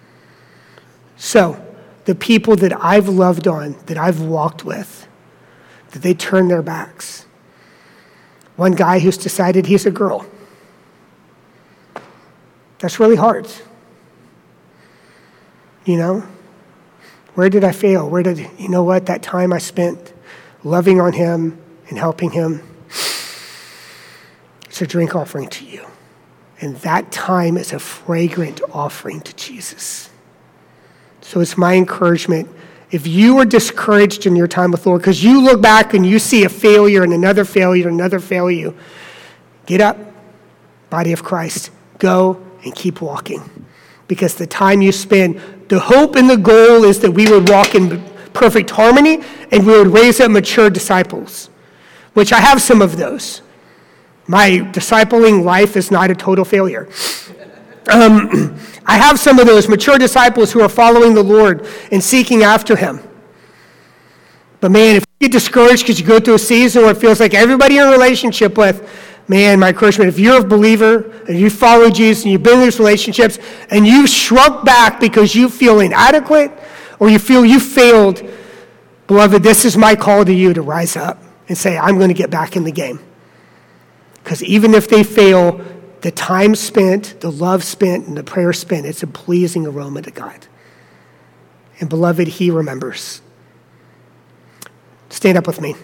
So, the people that I've loved on, that I've walked with, that they turn their backs. One guy who's decided he's a girl. That's really hard. You know? Where did I fail? Where did, you know what, that time I spent loving on him and helping him, it's a drink offering to you. And that time is a fragrant offering to Jesus. So it's my encouragement, if you are discouraged in your time with the Lord, because you look back and you see a failure and another failure, another failure, get up, body of Christ, go and keep walking. Because the time you spend, the hope and the goal is that we would walk in perfect harmony, and we would raise up mature disciples, which I have some of those. My discipling life is not a total failure. Um, I have some of those mature disciples who are following the Lord and seeking after him. But man, if you get discouraged because you go through a season where it feels like everybody you're in a relationship with, man, my encouragement, if you're a believer and you follow Jesus and you've been in these relationships and you've shrunk back because you feel inadequate or you feel you failed, beloved, this is my call to you to rise up and say, I'm going to get back in the game. Because even if they fail, the time spent, the love spent, and the prayer spent, it's a pleasing aroma to God. And beloved, he remembers. Stand up with me.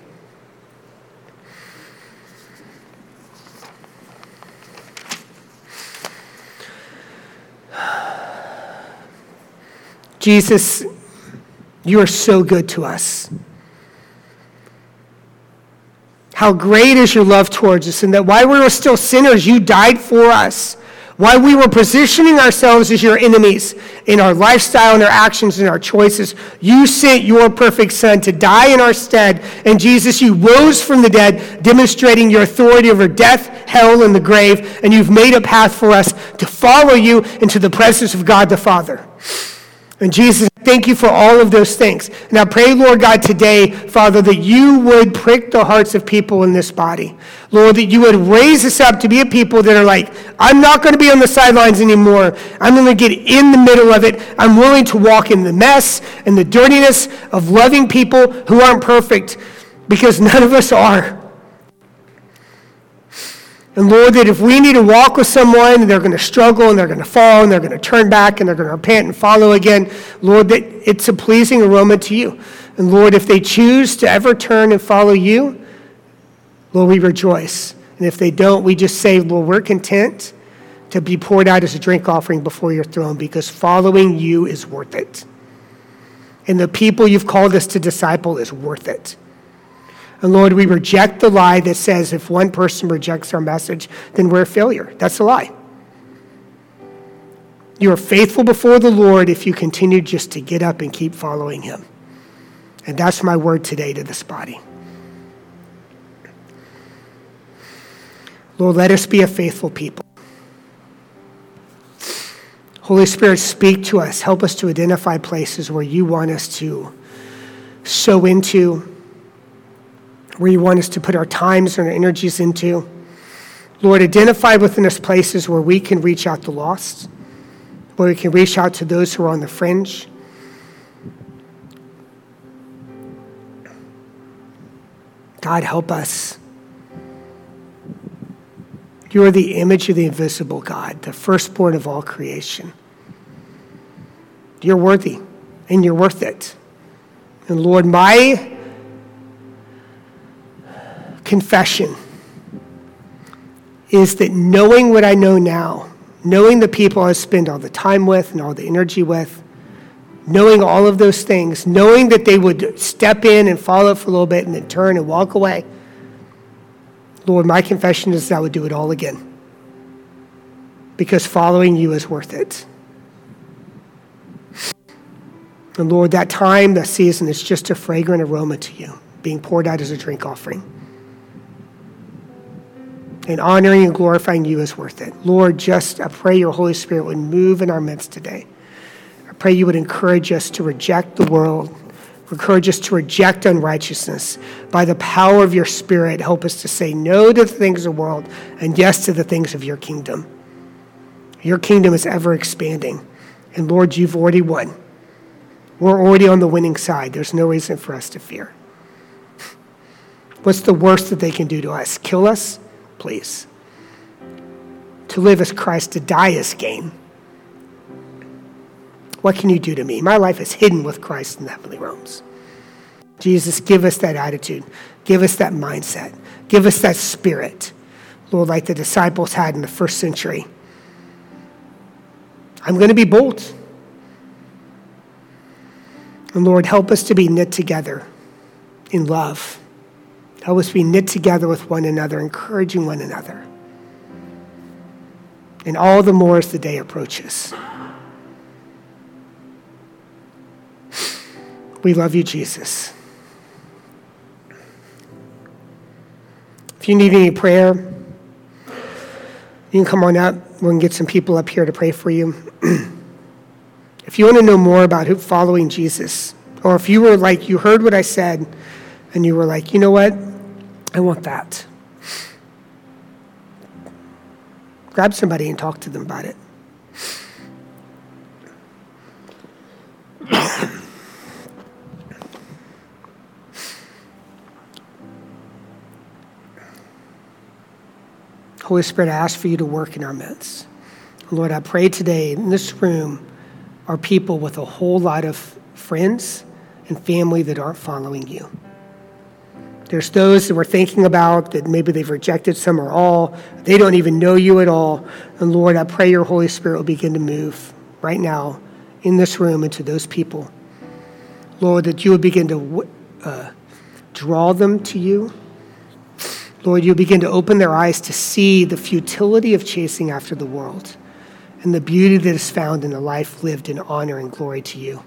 Jesus, you are so good to us. How great is your love towards us, and that while we were still sinners, you died for us. While we were positioning ourselves as your enemies in our lifestyle and our actions and our choices, you sent your perfect Son to die in our stead. And Jesus, you rose from the dead, demonstrating your authority over death, hell, and the grave. And you've made a path for us to follow you into the presence of God the Father. And Jesus, thank you for all of those things. And I pray, Lord God, today, Father, that you would prick the hearts of people in this body. Lord, that you would raise us up to be a people that are like, I'm not going to be on the sidelines anymore. I'm going to get in the middle of it. I'm willing to walk in the mess and the dirtiness of loving people who aren't perfect, because none of us are. And Lord, that if we need to walk with someone and they're going to struggle and they're going to fall and they're going to turn back and they're going to repent and follow again, Lord, that it's a pleasing aroma to you. And Lord, if they choose to ever turn and follow you, Lord, we rejoice. And if they don't, we just say, Lord, we're content to be poured out as a drink offering before your throne, because following you is worth it. And the people you've called us to disciple is worth it. And Lord, we reject the lie that says if one person rejects our message, then we're a failure. That's a lie. You are faithful before the Lord if you continue just to get up and keep following him. And that's my word today to this body. Lord, let us be a faithful people. Holy Spirit, speak to us. Help us to identify places where you want us to sow into, where you want us to put our times and our energies into. Lord, identify within us places where we can reach out to the lost, where we can reach out to those who are on the fringe. God, help us. You are the image of the invisible God, the firstborn of all creation. You're worthy, and you're worth it. And Lord, my confession is that knowing what I know now, knowing the people I spend all the time with and all the energy with, knowing all of those things, knowing that they would step in and follow for a little bit and then turn and walk away, Lord, my confession is that I would do it all again. Because following you is worth it. And Lord, that time, that season is just a fragrant aroma to you, being poured out as a drink offering. And honoring and glorifying you is worth it. Lord, just I pray your Holy Spirit would move in our midst today. I pray you would encourage us to reject the world, encourage us to reject unrighteousness. By the power of your Spirit, help us to say no to the things of the world and yes to the things of your kingdom. Your kingdom is ever expanding. And Lord, you've already won. We're already on the winning side. There's no reason for us to fear. What's the worst that they can do to us? Kill us? Please. To live as Christ, to die as gain. What can you do to me? My life is hidden with Christ in the heavenly realms. Jesus, give us that attitude. Give us that mindset. Give us that spirit. Lord, like the disciples had in the first century. I'm going to be bold. And Lord, help us to be knit together in love. Help us be knit together with one another, encouraging one another. And all the more as the day approaches. We love you, Jesus. If you need any prayer, you can come on up. We can get some people up here to pray for you. If you want to know more about who following Jesus, or if you were like, you heard what I said, and you were like, you know what? I want that. Grab somebody and talk to them about it. Holy Spirit, I ask for you to work in our midst. Lord, I pray today in this room are people with a whole lot of friends and family that aren't following you. There's those that we're thinking about that maybe they've rejected some or all. They don't even know you at all. And Lord, I pray your Holy Spirit will begin to move right now in this room into those people. Lord, that you would begin to uh, draw them to you. Lord, you begin to open their eyes to see the futility of chasing after the world and the beauty that is found in a life lived in honor and glory to you.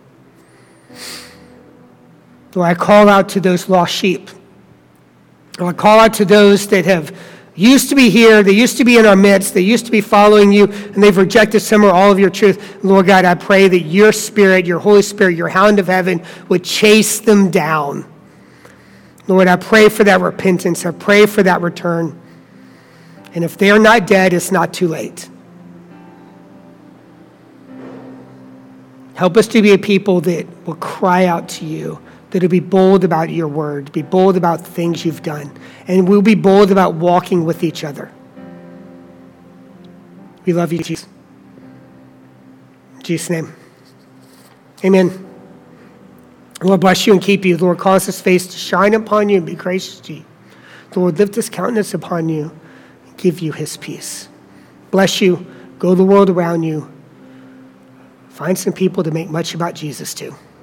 Lord, I call out to those lost sheep. Lord, I call out to those that have used to be here, they used to be in our midst, they used to be following you, and they've rejected some or all of your truth. Lord God, I pray that your Spirit, your Holy Spirit, your hound of heaven would chase them down. Lord, I pray for that repentance. I pray for that return. And if they are not dead, it's not too late. Help us to be a people that will cry out to you, that will be bold about your word, be bold about the things you've done, and we'll be bold about walking with each other. We love you, Jesus. In Jesus' name. Amen. Lord, bless you and keep you. Lord, cause his face to shine upon you and be gracious to you. Lord, lift his countenance upon you and give you his peace. Bless you. Go the world around you. Find some people to make much about Jesus too.